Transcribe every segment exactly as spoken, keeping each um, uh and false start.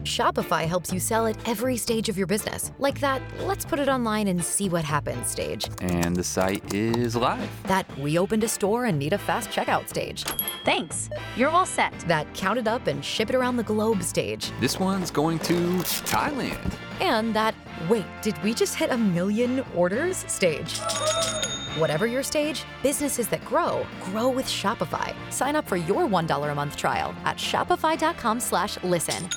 Shopify helps you sell at every stage of your business. Like that, let's put it online and see what happens stage. And the site is live. That we opened a store and need a fast checkout stage. Thanks. You're all set. That count it up and ship it around the globe stage. This one's going to Thailand. And that, wait, did we just hit a million orders stage? Whatever your stage, businesses that grow, grow with Shopify. Sign up for your one dollar a month trial at shopify.com slash listen.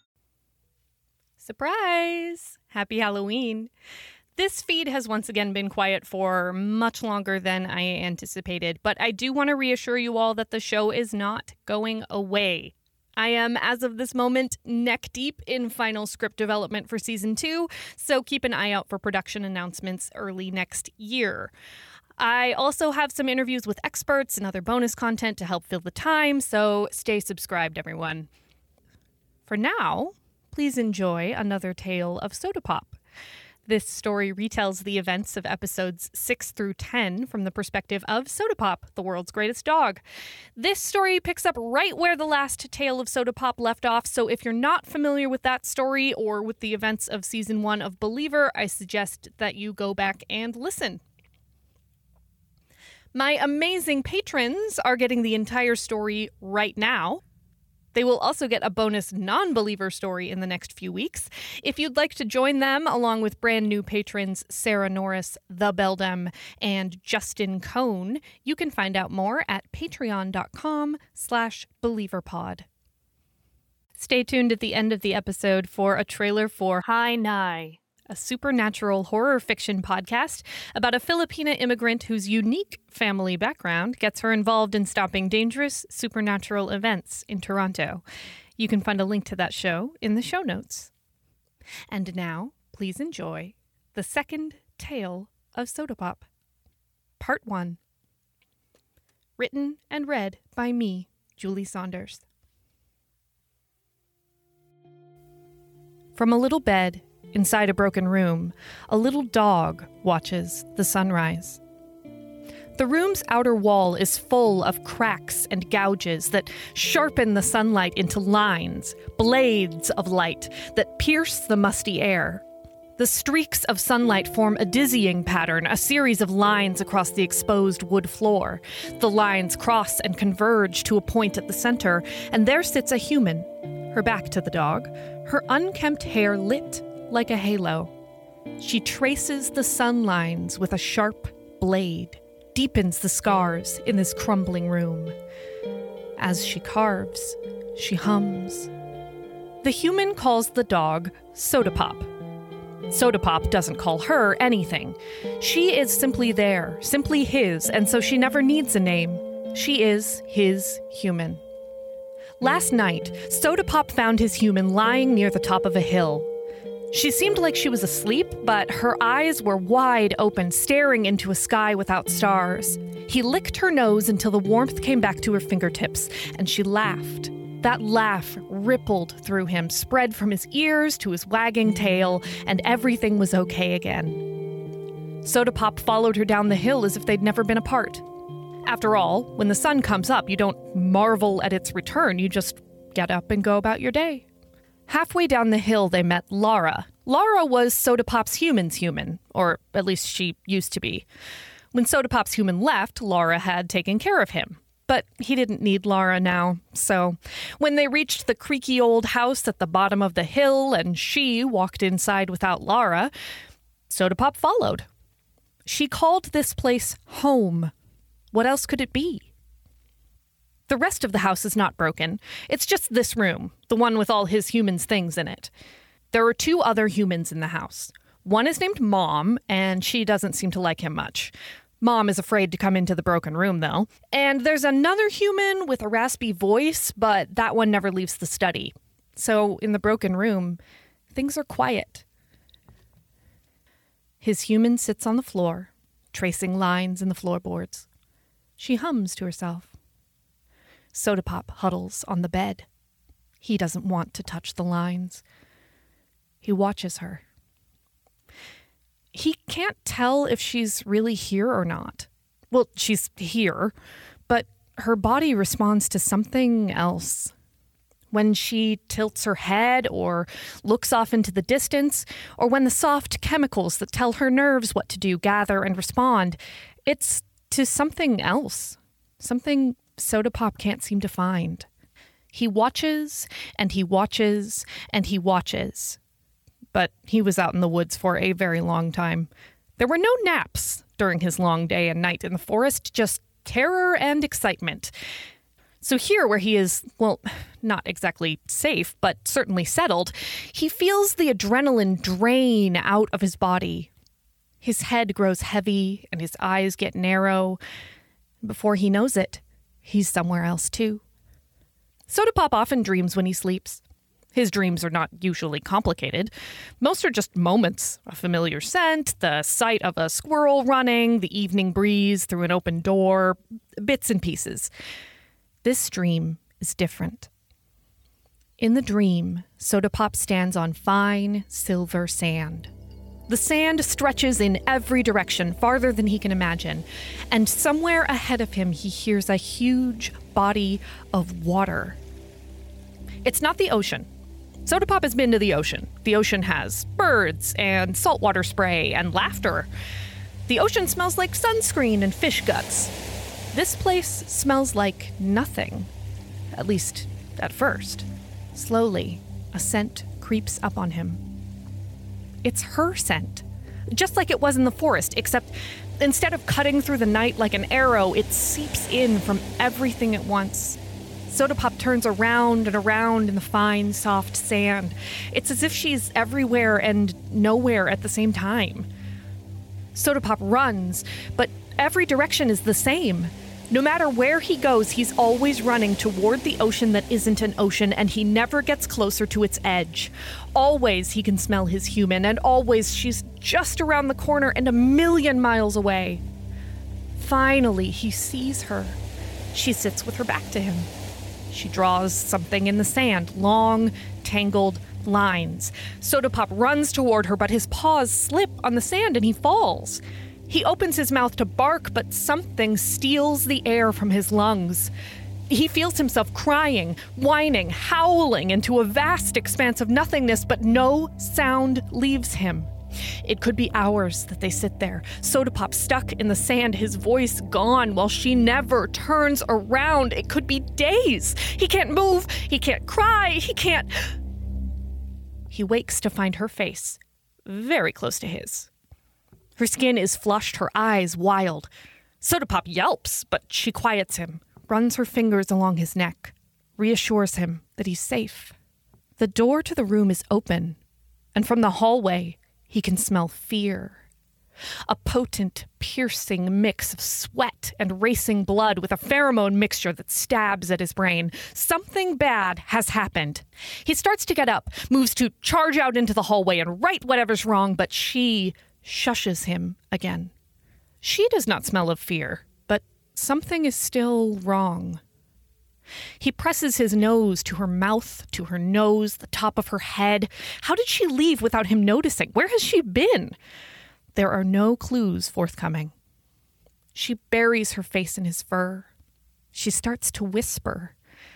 Surprise! Happy Halloween. This feed has once again been quiet for much longer than I anticipated, but I do want to reassure you all that the show is not going away. I am, as of this moment, neck deep in final script development for season two, so keep an eye out for production announcements early next year. I also have some interviews with experts and other bonus content to help fill the time, so stay subscribed, everyone. For now, please enjoy another tale of Soda Pop. This story retells the events of episodes six through ten from the perspective of Soda Pop, the world's greatest dog. This story picks up right where the last tale of Soda Pop left off, so if you're not familiar with that story or with the events of season one of Believer, I suggest that you go back and listen. My amazing patrons are getting the entire story right now. They will also get a bonus non-Believer story in the next few weeks. If you'd like to join them, along with brand new patrons Sarah Norris, The Beldam, and Justin Cohn, you can find out more at patreon.com slash believerpod. Stay tuned at the end of the episode for a trailer for Hi Nai, a supernatural horror fiction podcast about a Filipina immigrant whose unique family background gets her involved in stopping dangerous supernatural events in Toronto. You can find a link to that show in the show notes. And now, please enjoy the second tale of Soda Pop, Part one. Written and read by me, Julie Saunders. From a little bed inside a broken room, a little dog watches the sunrise. The room's outer wall is full of cracks and gouges that sharpen the sunlight into lines, blades of light that pierce the musty air. The streaks of sunlight form a dizzying pattern, a series of lines across the exposed wood floor. The lines cross and converge to a point at the center, and there sits a human, her back to the dog, her unkempt hair lit like a halo. She traces the sun lines with a sharp blade, deepens the scars in this crumbling room. As she carves, she hums. The human calls the dog Soda Pop. Soda Pop doesn't call her anything. She is simply there, simply his, and so she never needs a name. She is his human. Last night, Soda Pop found his human lying near the top of a hill. She seemed like she was asleep, but her eyes were wide open, staring into a sky without stars. He licked her nose until the warmth came back to her fingertips, and she laughed. That laugh rippled through him, spread from his ears to his wagging tail, and everything was okay again. Soda Pop followed her down the hill as if they'd never been apart. After all, when the sun comes up, you don't marvel at its return, you just get up and go about your day. Halfway down the hill, they met Laura. Laura was Soda Pop's human's human, or at least she used to be. When Soda Pop's human left, Laura had taken care of him. But he didn't need Laura now, so when they reached the creaky old house at the bottom of the hill and she walked inside without Laura, Soda Pop followed. She called this place home. What else could it be? The rest of the house is not broken. It's just this room, the one with all his humans' things in it. There are two other humans in the house. One is named Mom, and she doesn't seem to like him much. Mom is afraid to come into the broken room, though. And there's another human with a raspy voice, but that one never leaves the study. So in the broken room, things are quiet. His human sits on the floor, tracing lines in the floorboards. She hums to herself. Soda Pop huddles on the bed. He doesn't want to touch the lines. He watches her. He can't tell if she's really here or not. Well, she's here, but her body responds to something else. when she tilts her head or looks off into the distance, or when the soft chemicals that tell her nerves what to do gather and respond. It's to something else, something Soda Pop can't seem to find. He watches and he watches and he watches. But he was out in the woods for a very long time. There were no naps during his long day and night in the forest, just terror and excitement. So here, where he is, well, not exactly safe, but certainly settled, he feels the adrenaline drain out of his body. His head grows heavy and his eyes get narrow. Before he knows it, he's somewhere else too. Soda Pop often dreams when he sleeps. His dreams are not usually complicated. Most are just moments, a familiar scent, the sight of a squirrel running, the evening breeze through an open door, bits and pieces. This dream is different. In the dream, Soda Pop stands on fine, silver sand. The sand stretches in every direction, farther than he can imagine, and somewhere ahead of him he hears a huge body of water. It's not the ocean. Soda Pop has been to the ocean. The ocean has birds and saltwater spray and laughter. The ocean smells like sunscreen and fish guts. This place smells like nothing, at least at first. Slowly, a scent creeps up on him. It's her scent, just like it was in the forest, except instead of cutting through the night like an arrow, it seeps in from everything at once. Soda Pop turns around and around in the fine, soft sand. It's as if she's everywhere and nowhere at the same time. Soda Pop runs, but every direction is the same. No matter where he goes, he's always running toward the ocean that isn't an ocean, and he never gets closer to its edge. Always he can smell his human, and always she's just around the corner and a million miles away. Finally, he sees her. She sits with her back to him. She draws something in the sand, long, tangled lines. Soda Pop runs toward her, but his paws slip on the sand and he falls. He opens his mouth to bark, but something steals the air from his lungs. He feels himself crying, whining, howling into a vast expanse of nothingness, but no sound leaves him. It could be hours that they sit there, Soda Pop stuck in the sand, his voice gone, while she never turns around. It could be days. He can't move. He can't cry. He can't... He wakes to find her face very close to his. Her skin is flushed, her eyes wild. Soda Pop yelps, but she quiets him, runs her fingers along his neck, reassures him that he's safe. The door to the room is open, and from the hallway, he can smell fear. A potent, piercing mix of sweat and racing blood with a pheromone mixture that stabs at his brain. Something bad has happened. He starts to get up, moves to charge out into the hallway and right whatever's wrong, but she shushes him again. She does not smell of fear, but something is still wrong. He presses his nose to her mouth, to her nose, the top of her head. How did she leave without him noticing? Where has she been? There are no clues forthcoming. She buries her face in his fur. She starts to whisper.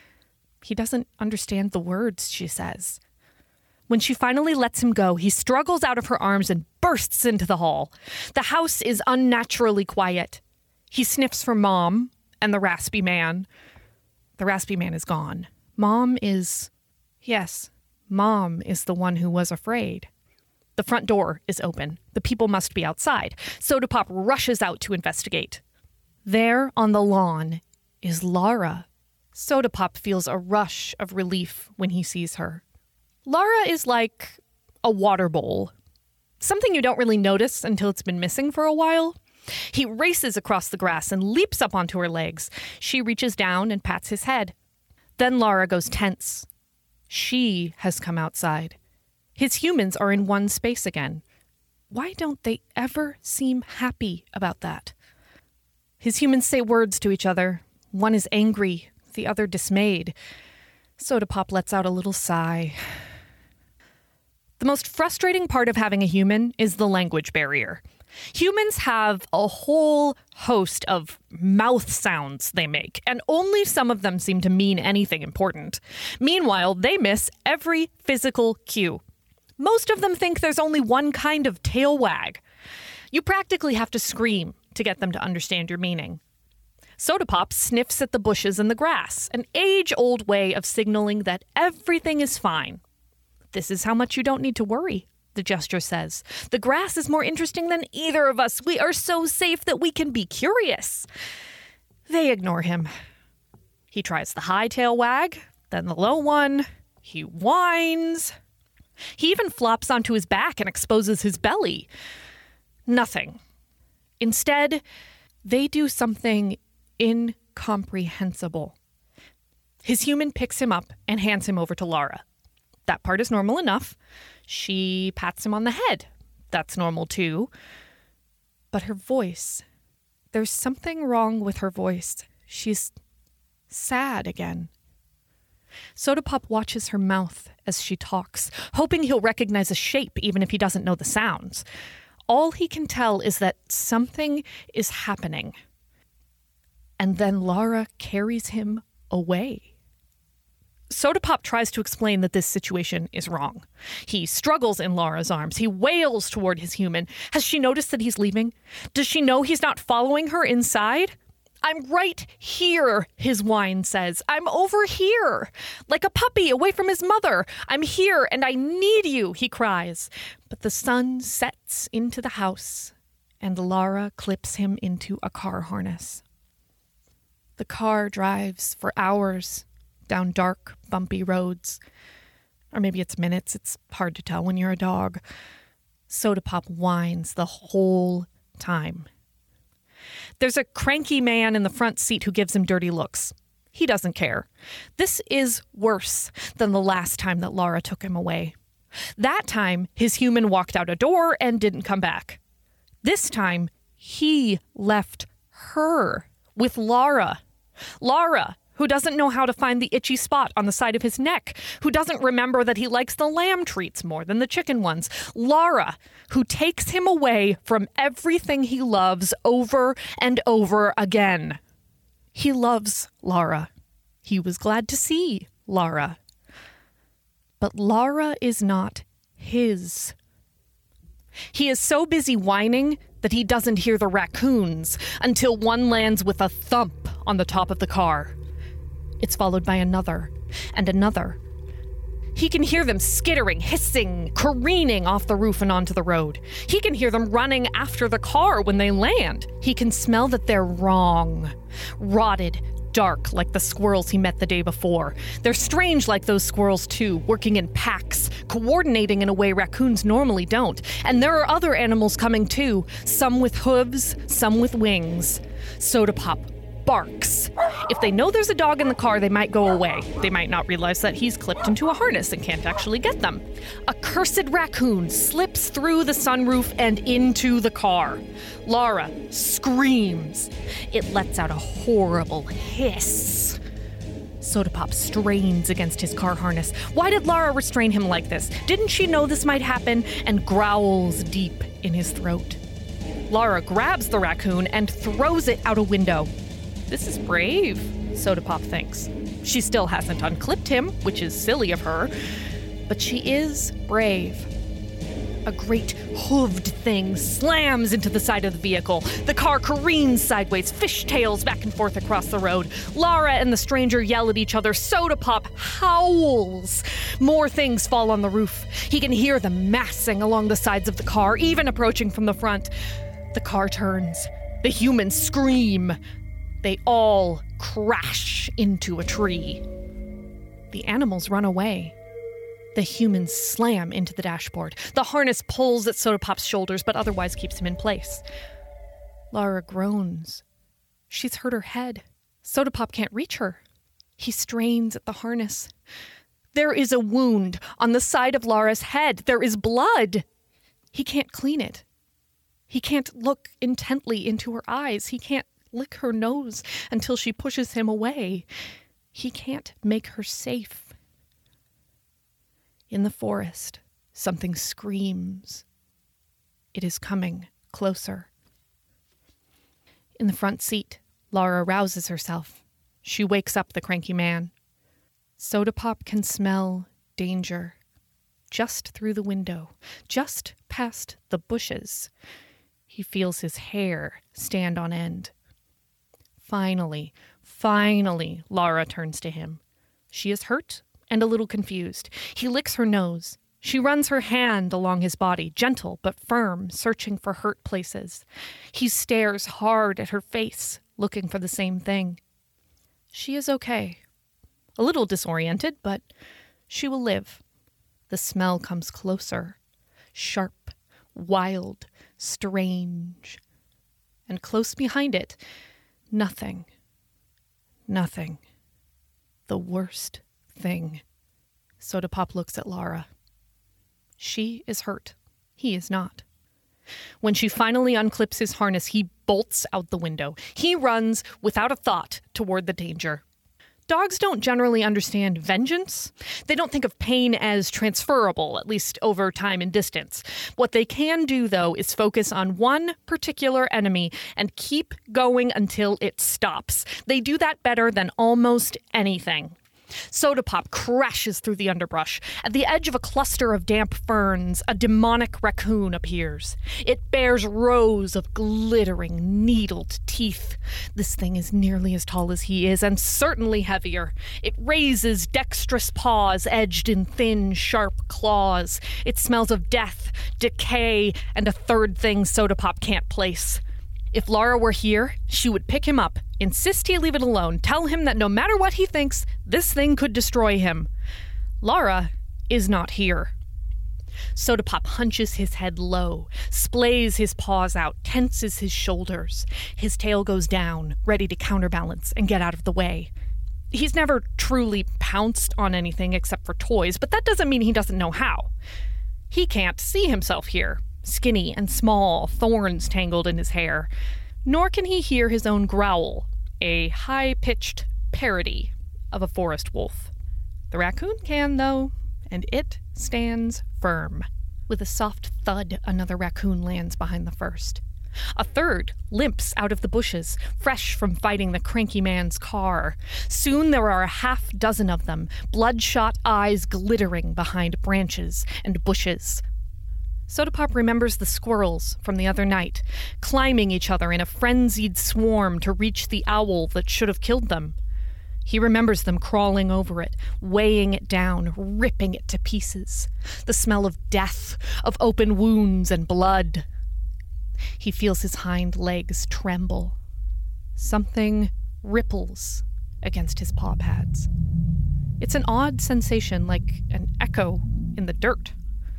He doesn't understand the words she says. When she finally lets him go, he struggles out of her arms and bursts into the hall. The house is unnaturally quiet. He sniffs for Mom and the raspy man. The raspy man is gone. Mom is... Yes, Mom is the one who was afraid. The front door is open. The people must be outside. Soda Pop rushes out to investigate. There on the lawn is Lara. Soda Pop feels a rush of relief when he sees her. Lara is like a water bowl. Something you don't really notice until it's been missing for a while. He races across the grass and leaps up onto her legs. She reaches down and pats his head. Then Lara goes tense. She has come outside. His humans are in one space again. Why don't they ever seem happy about that? His humans say words to each other. One is angry, the other dismayed. Soda Pop lets out a little sigh. The most frustrating part of having a human is the language barrier. Humans have a whole host of mouth sounds they make, and only some of them seem to mean anything important. Meanwhile, they miss every physical cue. Most of them think there's only one kind of tail wag. You practically have to scream to get them to understand your meaning. Soda Pop sniffs at the bushes and the grass, an age-old way of signaling that everything is fine. This is how much you don't need to worry, the gesture says. The grass is more interesting than either of us. We are so safe that we can be curious. They ignore him. He tries the high tail wag, then the low one. He whines. He even flops onto his back and exposes his belly. Nothing. Instead, they do something incomprehensible. His human picks him up and hands him over to Lara. That part is normal enough. She pats him on the head. That's normal too. But her voice, there's something wrong with her voice. She's sad again. Soda Pop watches her mouth as she talks, hoping he'll recognize a shape even if he doesn't know the sounds. All he can tell is that something is happening. And then Lara carries him away. Soda Pop tries to explain that this situation is wrong. He struggles in Lara's arms. He wails toward his human. Has she noticed that he's leaving? Does she know he's not following her inside? I'm right here, his whine says. I'm over here, like a puppy away from his mother. I'm here and I need you, he cries. But the sun sets into the house and Lara clips him into a car harness. The car drives for hours down dark, bumpy roads. Or maybe it's minutes. It's hard to tell when you're a dog. Soda Pop whines the whole time. There's a cranky man in the front seat who gives him dirty looks. He doesn't care. This is worse than the last time that Lara took him away. That time, his human walked out a door and didn't come back. This time, he left her with Lara. Lara, who doesn't know how to find the itchy spot on the side of his neck, who doesn't remember that he likes the lamb treats more than the chicken ones. Lara, who takes him away from everything he loves over and over again. He loves Lara. He was glad to see Lara. But Lara is not his. He is so busy whining that he doesn't hear the raccoons until one lands with a thump on the top of the car. It's followed by another and another. He can hear them skittering, hissing, careening off the roof and onto the road. He can hear them running after the car when they land. He can smell that they're wrong, rotted, dark like the squirrels he met the day before. They're strange like those squirrels too, working in packs, coordinating in a way raccoons normally don't. And there are other animals coming too, some with hooves, some with wings. Soda Pop barks. If they know there's a dog in the car, they might go away. They might not realize that he's clipped into a harness and can't actually get them. A cursed raccoon slips through the sunroof and into the car. Lara screams. It lets out a horrible hiss. Soda Pop strains against his car harness. Why did Lara restrain him like this? Didn't she know this might happen? And growls deep in his throat. Lara grabs the raccoon and throws it out a window. This is brave, Soda Pop thinks. She still hasn't unclipped him, which is silly of her, but she is brave. A great hooved thing slams into the side of the vehicle. The car careens sideways, fishtails back and forth across the road. Lara and the stranger yell at each other. Soda Pop howls. More things fall on the roof. He can hear them massing along the sides of the car, even approaching from the front. The car turns. The humans scream. They all crash into a tree. The animals run away. The humans slam into the dashboard. The harness pulls at Soda Pop's shoulders, but otherwise keeps him in place. Lara groans. She's hurt her head. Soda Pop can't reach her. He strains at the harness. There is a wound on the side of Lara's head. There is blood. He can't clean it. He can't look intently into her eyes. He can't lick her nose until she pushes him away. He can't make her safe. In the forest, Something screams. It is coming closer. In the front seat, Lara rouses herself. She wakes up the cranky man. Soda Pop can smell danger. Just through the window, just past the bushes. He feels his hair stand on end. Finally, finally, Lara turns to him. She is hurt and a little confused. He licks her nose. She runs her hand along his body, gentle but firm, searching for hurt places. He stares hard at her face, looking for the same thing. She is okay. A little disoriented, but she will live. The smell comes closer, sharp, wild, strange. And close behind it, nothing. Nothing. The worst thing. Soda Pop looks at Lara. She is hurt. He is not. When she finally unclips his harness, he bolts out the window. He runs without a thought toward the danger. Dogs don't generally understand vengeance. They don't think of pain as transferable, at least over time and distance. What they can do, though, is focus on one particular enemy and keep going until it stops. They do that better than almost anything. Soda Pop crashes through the underbrush. At the edge of a cluster of damp ferns, a demonic raccoon appears. It bears rows of glittering, needled teeth. This thing is nearly as tall as he is, and certainly heavier. It raises dexterous paws edged in thin, sharp claws. It smells of death, decay, and a third thing Soda Pop can't place. If Lara were here, she would pick him up, insist he leave it alone, tell him that no matter what he thinks, this thing could destroy him. Lara is not here. Soda Pop hunches his head low, splays his paws out, tenses his shoulders. His tail goes down, ready to counterbalance and get out of the way. He's never truly pounced on anything except for toys, but that doesn't mean he doesn't know how. He can't see himself here. Skinny and small, thorns tangled in his hair. Nor can he hear his own growl, a high-pitched parody of a forest wolf. The raccoon can, though, and it stands firm. With a soft thud, another raccoon lands behind the first. A third limps out of the bushes, fresh from fighting the cranky man's car. Soon there are a half dozen of them, bloodshot eyes glittering behind branches and bushes. Soda Pop remembers the squirrels from the other night, climbing each other in a frenzied swarm to reach the owl that should have killed them. He remembers them crawling over it, weighing it down, ripping it to pieces. The smell of death, of open wounds and blood. He feels his hind legs tremble. Something ripples against his paw pads. It's an odd sensation, like an echo in the dirt.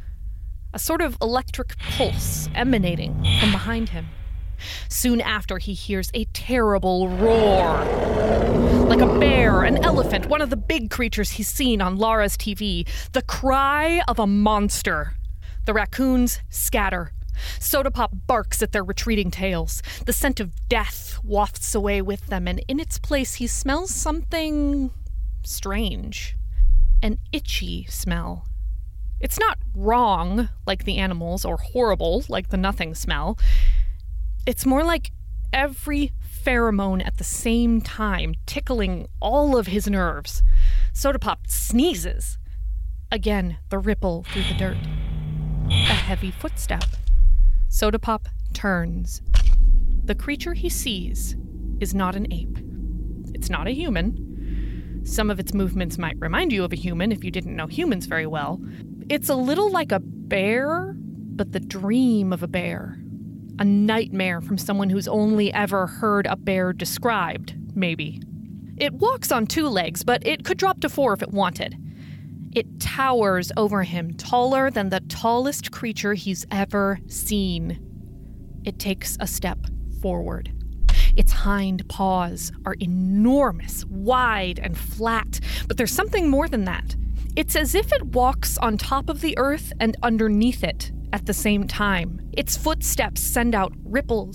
A sort of electric pulse emanating from behind him. Soon after, he hears a terrible roar. Like a bear, an elephant, one of the big creatures he's seen on Lara's T V. The cry of a monster. The raccoons scatter. Soda Pop barks at their retreating tails. The scent of death wafts away with them, and in its place he smells something strange. An itchy smell. It's not wrong, like the animals, or horrible, like the nothing smell. It's more like every pheromone at the same time, tickling all of his nerves. Soda Pop sneezes. Again, the ripple through the dirt. A heavy footstep. Soda Pop turns. The creature he sees is not an ape. It's not a human. Some of its movements might remind you of a human if you didn't know humans very well. It's a little like a bear, but the dream of a bear. A nightmare from someone who's only ever heard a bear described, maybe. It walks on two legs, but it could drop to four if it wanted. It towers over him, taller than the tallest creature he's ever seen. It takes a step forward. Its hind paws are enormous, wide and flat, but there's something more than that. It's as if it walks on top of the earth and underneath it at the same time. Its footsteps send out ripples,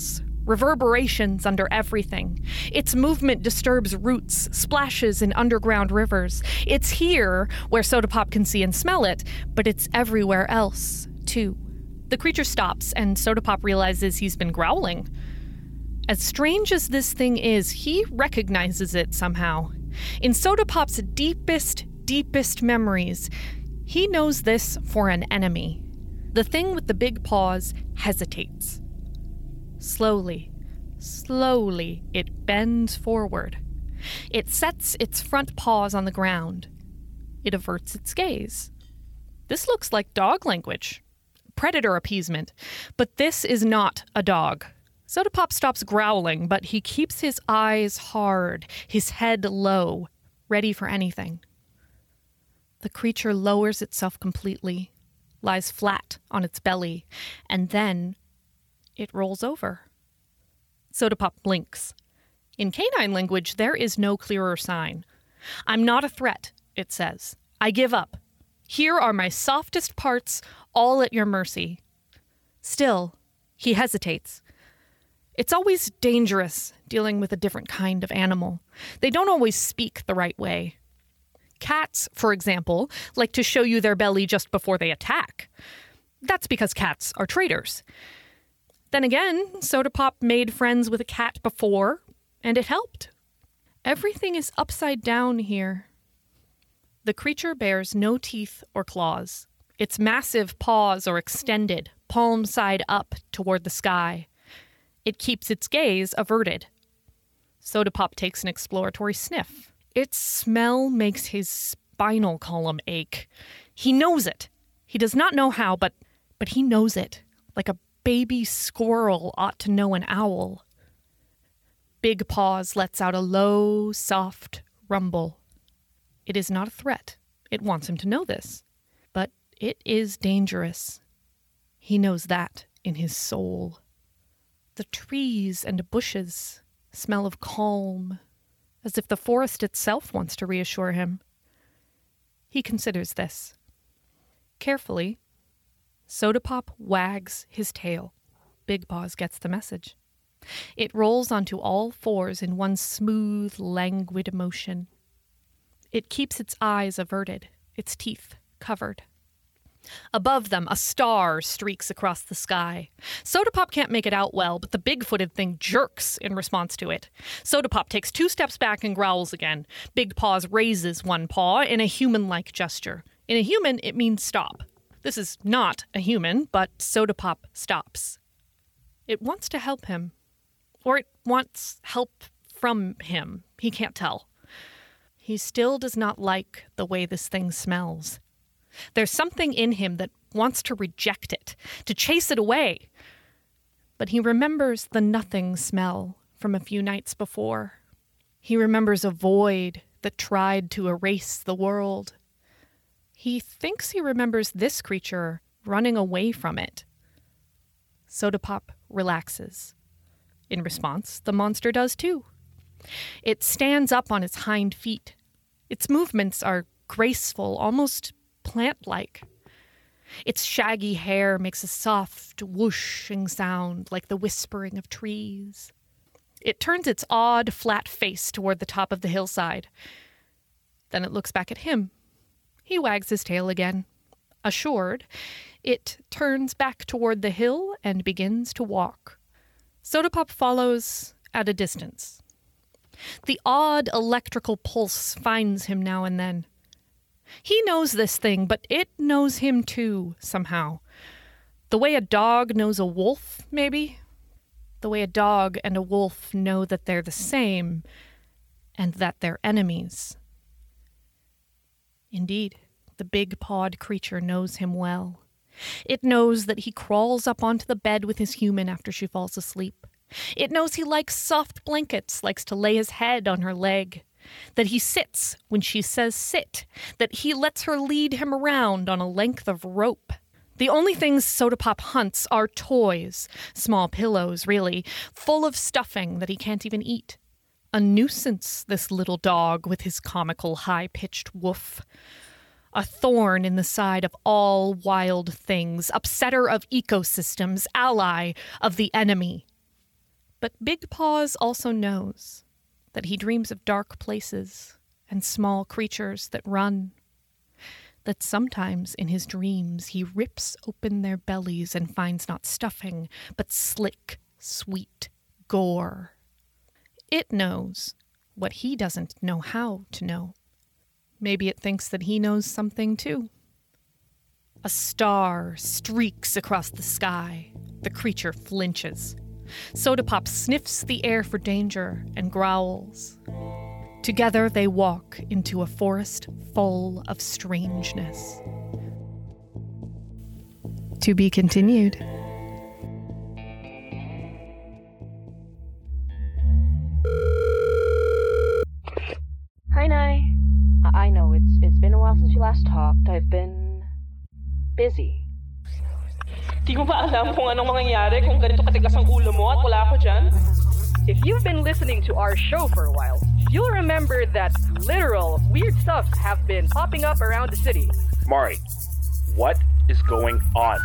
reverberations under everything. Its movement disturbs roots, splashes in underground rivers. It's here where Soda Pop can see and smell it, but it's everywhere else, too. The creature stops, and Soda Pop realizes he's been growling. As strange as this thing is, he recognizes it somehow. In Soda Pop's deepest, deepest memories, he knows this for an enemy. The thing with the big paws hesitates. Slowly, slowly, it bends forward. It sets its front paws on the ground. It averts its gaze. This looks like dog language. Predator appeasement. But this is not a dog. Soda Pop stops growling, but he keeps his eyes hard, his head low, ready for anything. The creature lowers itself completely, lies flat on its belly, and then it rolls over. Soda Pop blinks. In canine language, there is no clearer sign. I'm not a threat, it says. I give up. Here are my softest parts, all at your mercy. Still, he hesitates. It's always dangerous dealing with a different kind of animal. They don't always speak the right way. Cats, for example, like to show you their belly just before they attack. That's because cats are traitors. Then again, Soda Pop made friends with a cat before, and it helped. Everything is upside down here. The creature bears no teeth or claws. Its massive paws are extended, palm side up toward the sky. It keeps its gaze averted. Soda Pop takes an exploratory sniff. Its smell makes his spinal column ache. He knows it. He does not know how, but but he knows it, like a baby squirrel ought to know an owl. Big Paws lets out a low, soft rumble. It is not a threat. It wants him to know this. But it is dangerous. He knows that in his soul. The trees and bushes smell of calm, as if the forest itself wants to reassure him. He considers this. Carefully, Soda Pop wags his tail. Big Paws gets the message. It rolls onto all fours in one smooth, languid motion. It keeps its eyes averted, its teeth covered. Above them, a star streaks across the sky. Soda Pop can't make it out well, but the big-footed thing jerks in response to it. Soda Pop takes two steps back and growls again. Big Paws raises one paw in a human-like gesture. In a human, it means stop. This is not a human, but Soda Pop stops. It wants to help him. Or it wants help from him. He can't tell. He still does not like the way this thing smells. There's something in him that wants to reject it, to chase it away. But he remembers the nothing smell from a few nights before. He remembers a void that tried to erase the world. He thinks he remembers this creature running away from it. Soda Pop relaxes. In response, the monster does too. It stands up on its hind feet. Its movements are graceful, almost plant-like. Its shaggy hair makes a soft, whooshing sound like the whispering of trees. It turns its odd, flat face toward the top of the hillside. Then it looks back at him. He wags his tail again. Assured, it turns back toward the hill and begins to walk. Soda Pop follows at a distance. The odd electrical pulse finds him now and then. He knows this thing, but it knows him too, somehow. The way a dog knows a wolf, maybe? The way a dog and a wolf know that they're the same, and that they're enemies. Indeed, the big-pawed creature knows him well. It knows that he crawls up onto the bed with his human after she falls asleep. It knows he likes soft blankets, likes to lay his head on her leg. That he sits when she says sit. That he lets her lead him around on a length of rope. The only things Soda Pop hunts are toys, small pillows, really, full of stuffing that he can't even eat. A nuisance, this little dog with his comical high-pitched woof. A thorn in the side of all wild things, upsetter of ecosystems, ally of the enemy. But Big Paws also knows that he dreams of dark places and small creatures that run. That sometimes in his dreams he rips open their bellies and finds not stuffing, but slick, sweet gore. It knows what he doesn't know how to know. Maybe it thinks that he knows something too. A star streaks across the sky. The creature flinches. Soda Pop sniffs the air for danger and growls. Together they walk into a forest full of strangeness. To be continued. Hi, Nai. I know it's it's been a while since you last talked. I've been busy. Di mo ba alam kung anong mangyayari kung ganito katigas ang ulo mo at wala ako dyan? If you've been listening to our show for a while, you'll remember that literal weird stuff have been popping up around the city. Mari, what is going on?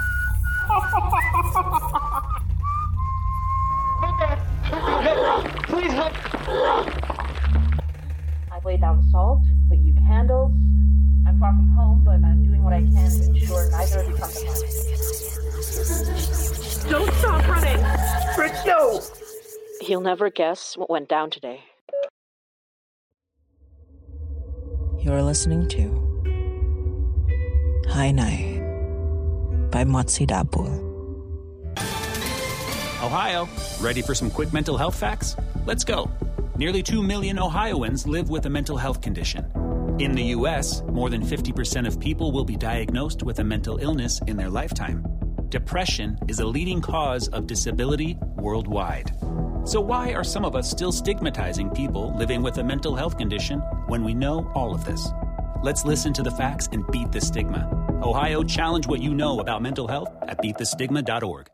Please help! I've laid down salt, lit you candles. I'm far from home, but I'm doing what I can to ensure neither of you come to mind. Don't stop running! Fritz, no! He'll never guess what went down today. You're listening to Hi Nai by Motsi Dapul. Ohio, ready for some quick mental health facts? Let's go. Nearly two million Ohioans live with a mental health condition. In the U S, more than fifty percent of people will be diagnosed with a mental illness in their lifetime. Depression is a leading cause of disability worldwide. So why are some of us still stigmatizing people living with a mental health condition when we know all of this? Let's listen to the facts and beat the stigma. Ohio, challenge what you know about mental health at beat the stigma dot org.